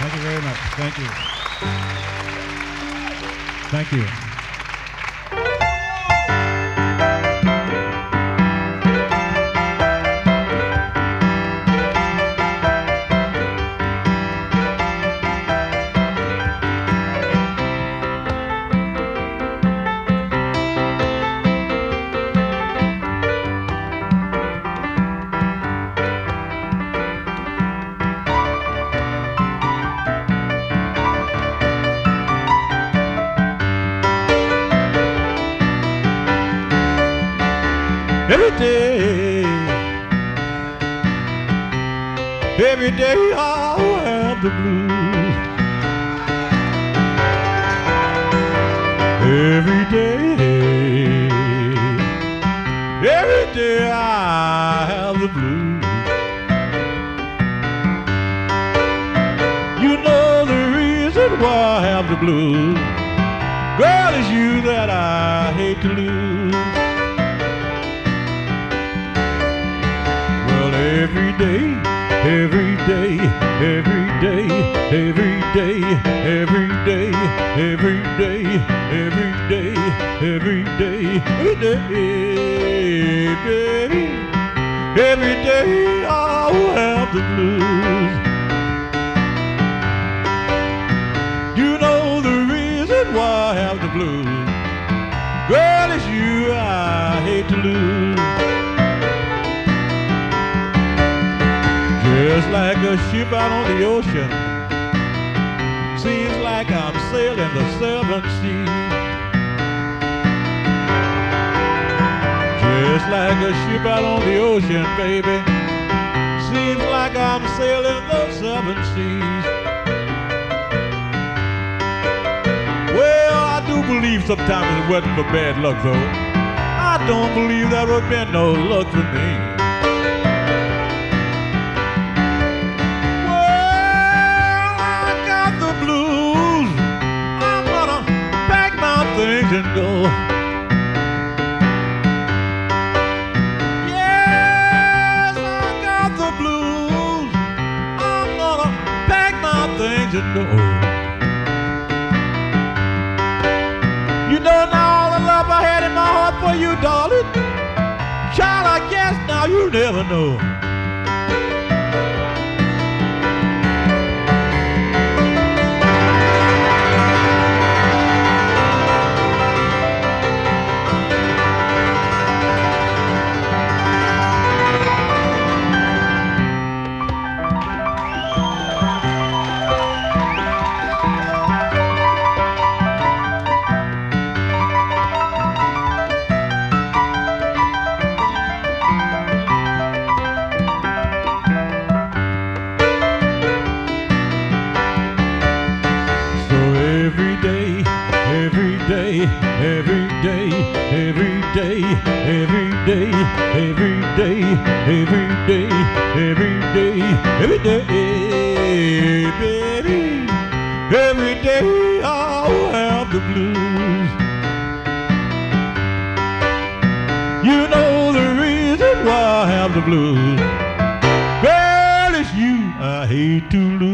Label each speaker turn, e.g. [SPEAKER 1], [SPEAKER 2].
[SPEAKER 1] Thank you very much. Thank you. Thank you. Every day I'll have the blues. Every day I have the blues. You know the reason why I have the blues, girl, it's you that I hate to lose. Well, every day, every day, every day, every day, every day, every day, every day, every day, every day, baby, every day I'll have the blues. You know the reason why I have the blues, girl, it's you I hate to lose. Just like a ship out on the ocean, seems like I'm sailing the seven seas. Just like a ship out on the ocean, baby, seems like I'm sailing the seven seas. Well, I do believe sometimes it wasn't for bad luck, though. I don't believe there would have been no luck for me. And go. Yes, I got the blues. I'm gonna pack my things and go. You know now all the love I had in my heart for you, darling, child, I guess now you never know. Every day, every day, every day, every day, every day, every day, every day, every day, every day, baby, every day I'll have the blues. You know the reason why I have the blues, girl, it's you I hate to lose.